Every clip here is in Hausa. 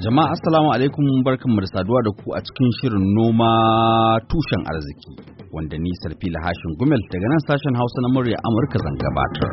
Jama'a assalamu alaikum, barkanmu da saduwa da ku a cikin shirin noma tushen arziki wanda ni Sarfila Hashin Gumel daga nan sashen Hausa na murya Amurka zan gabatar.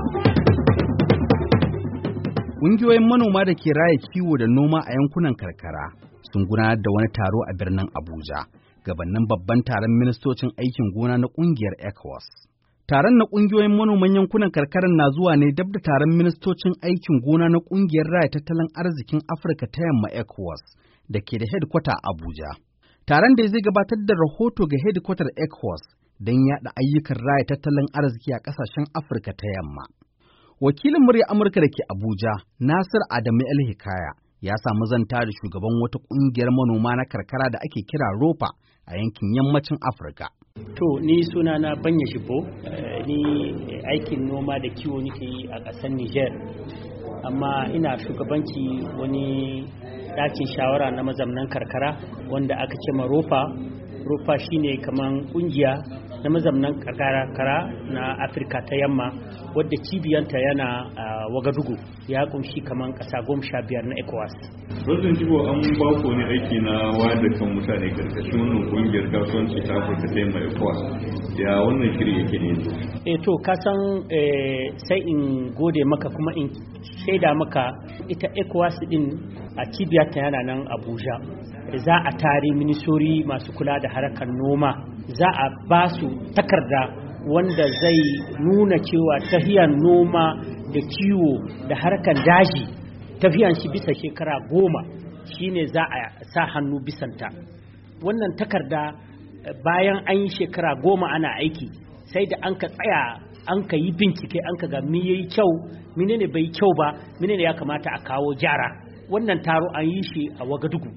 Ƙungiyoyin manoma da ke raya kiwo da noma a yankunan karkara sun gudanar da wani taro a birnin Abuja gabanin babban taron ministocin aikin gona na ƙungiyar ECOWAS. Taron na ƙungiyoyin manoman yankunan karkarar na zuwa ne dab da taron ministocin aikin gona na ƙungiyar raya tattalin arzikin Afirka ta Yamma ECOWAS da ke da hedkwata a Abuja. Taron da zai gabatar da rahoto ga hedkwatar ECOWAS don yaɗa ayyukan raya tattalin arziki a ƙasashen Afirka ta Yamma. Wakilin murya Amurka da ke Abuja, Nasir Adamu El Hikaya, ya samu zanta da shugaban wata ƙungiyar manoma na karkara da ake kira ROPA a yankin yammacin Afirka. To, ni sunana Banya Shibo, ni aikin noma da kiwo nake yi a ƙasar Niger, amma ina shugabanci wani ɗakin shawara na mazamnan karkara wanda aka ce ma ROPA. ROPA shine kaman ƙungiya na mazamnan karkara na Afirka ta Yamma wadda cibiyanta yana a Wagadugu, ya kumshi kaman ƙasa 15 na ECOWAS. Rotun Jibo, an ba ku ne aiki na wayar da kan mutane karkashin wannan kungiyar kasuwanci ta Afirka ta Yamma ECOWAS. Ya wannan shiri yake ne? To ka san sai in gode maka kuma in shaida maka ita ECOWAS din a cibiyarta yana nan Abuja. Za a tare minisori masu kula da harkar noma, za a ba su takarda wanda zai nuna cewa tahiyar noma da kiwo da harkar daji tafiyan shi bisa shekara 10 shine za a sa hannu bisanta. Wannan takarda bayan an yi shekara 10 ana aiki, sai da an ka tsaya an ka yi bincike an ka ga me yayi kyau, menene bai kyau ba, menene ya kamata a kawo gyara. Wannan taro an yi shi a Wagadugu,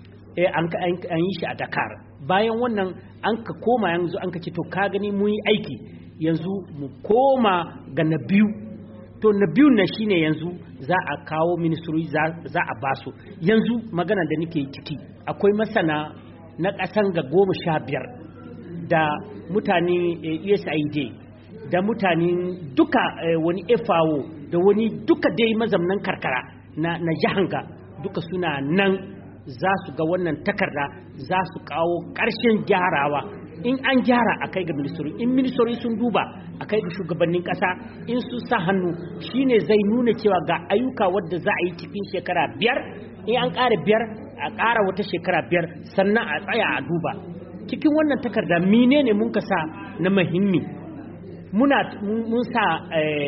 an yi shi a Dakar. Bayan wannan an ka koma yanzu an ka ce to ka gani mun yi aiki, yanzu mu koma ga na biyu. To na biyun na shine yanzu za a kawo ministry za a basu. Yanzu magana da nake ciki akwai masana na ƙasan ga 15 da mutane USAID da mutane duka wani FAO da wani duka dai mazamnan karkara na jahanga duka suna nan za su ga wannan takarda, za su kawo ƙarshen gyarawa. In an gyara a kai ga ministry, in ministry sun duba a kai ga shugabannin ƙasa, in su sa hannu shine zai nuna cewa ga ayyuka wadda za a yi cikin shekara 5, in an ƙara 5 a ƙara wata shekara 5 sannan a tsaya a duba. Cikin wannan takarda menene mun ka sa na muhimmi? Mun sa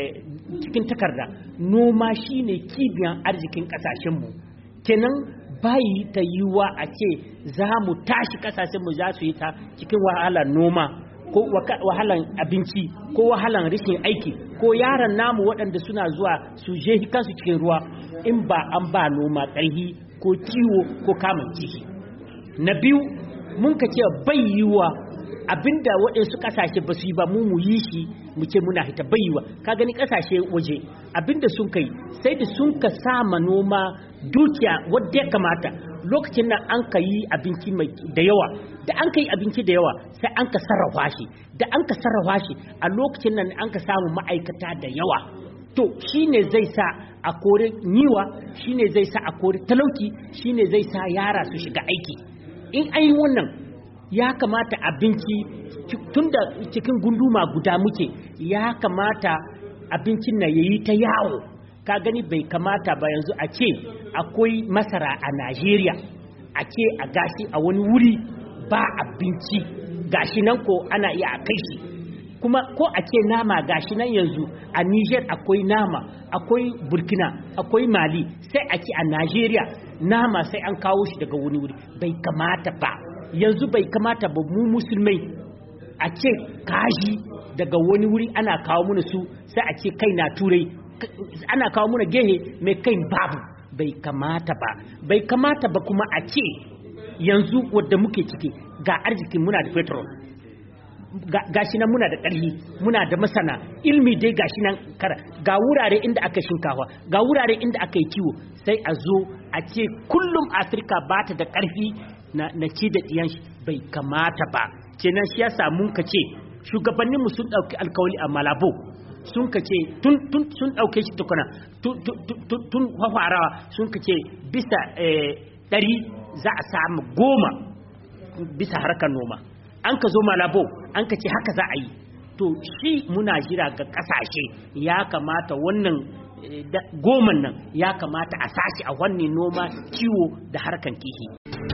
cikin takarda noma shine kibiyan arzikin ƙasashenmu. Kenan bayi ta yiwuwa a ce za mu tashi kasashenmu za su yi ta cikin wahalar noma ko wahalar abinci ko wahalar rashin aiki ko yaran namu waɗanda suna zuwa su je kansu cikin ruwa in ba an ba noma ƙarfi ko kiwo ko kamun kifi. Na biyu, mun ka ce bai yiwuwa abinda waɗansu ƙasashe ba su yi ba mu yi shi mu ce muna hita bai yiwuwa. Ka gani ƙasashe waje abinda sun kai sai da sun ka sama noma dukiya wadda ya kamata. Lokacin nan an ka yi abinci da yawa, da an ka yi abinci da yawa sai an ka sarrafa shi, da an ka sarrafa shi a lokacin nan an ka samu ma'aikata da yawa. To shine zai sa a kore niwa, shine zai sa a kore talauci, shine zai sa yara su shiga aiki. In an yi wannan ya kamata abinci tunda cikin gunduma guda muke, ya kamata abincin na yayi ta yawo. Ka gani bai kamata ba yanzu a ce akwai masara a Najeriya, a ce a gashi a wani wuri ba abinci, gashi nan ko ana iya a kai shi. Kuma ko a ce nama gashi nan yanzu a Niger akwai nama, akwai Burkina, akwai Mali, sai a ce a Najeriya nama sai an kawo shi daga wani wuri. Bai kamata ba, yanzu bai kamata ba mu musulmai a ce kaji daga wani wuri ana kawo mana su, sai a ce kai na turai ana kawo muna gehe mai kai babu. Bai kamata ba kuma a ce yanzu wadda muke ciki ga arzikin muna da petrol, gashi nan muna da ƙarfi, muna da masana ilmi dai gashi nan ga wurare inda aka shinkafa, ga wurare inda aka yi kiwo, sai a zo a ce kullum Afirka ba ta da ƙarfi na ci da ɗiyan shi. Bai kamata ba. Kenan shi yasa mun ka ce shugabanninmu sun ɗauki alkawali a Malabo sun ka ce tun sun ɗauke shi tukuna tun farawa sun ka ce bisa 100 za a samu 10 bisa harkar noma. An ka zo Malabo an ka ce haka za a yi. To shi muna jira ga ƙasashe ya kamata wannan 10 nan ya kamata a sashi a wannan noma, kiwo da harkan kihi.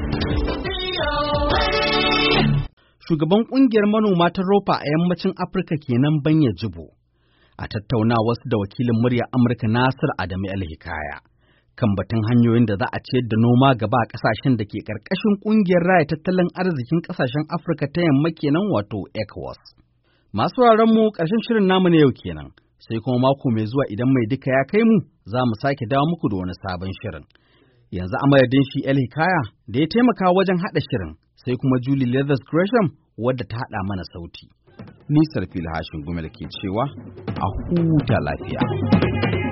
Shugaban ƙungiyar manoma ta Ropa a yammacin Afirka kenan Banya Jibo, a tattaunawa da wakilin murya Amurka Nasir Adamu El-Hikaya kan batun hanyoyin da za a ciyar da noma gaba a ƙasashen da ke ƙarƙashin ƙungiyar raya tattalin arzikin ƙasashen Afirka ta yamma kenan wato ECOWAS. Masu mu ƙarshen shirin namu na yau kenan, sai kuma mako mai zuwa idan mai duka ya kai mu za mu sake dawo muku da wani sabon shirin. Yanzu a madadin shi El-Hikaya da ya taimaka wajen haɗa shirin, sai kuma Julie Leathers Gresham wadda ta haɗa mana sauti. Ni Sarfil Hashin Gumel ke cewa a huta lafiya.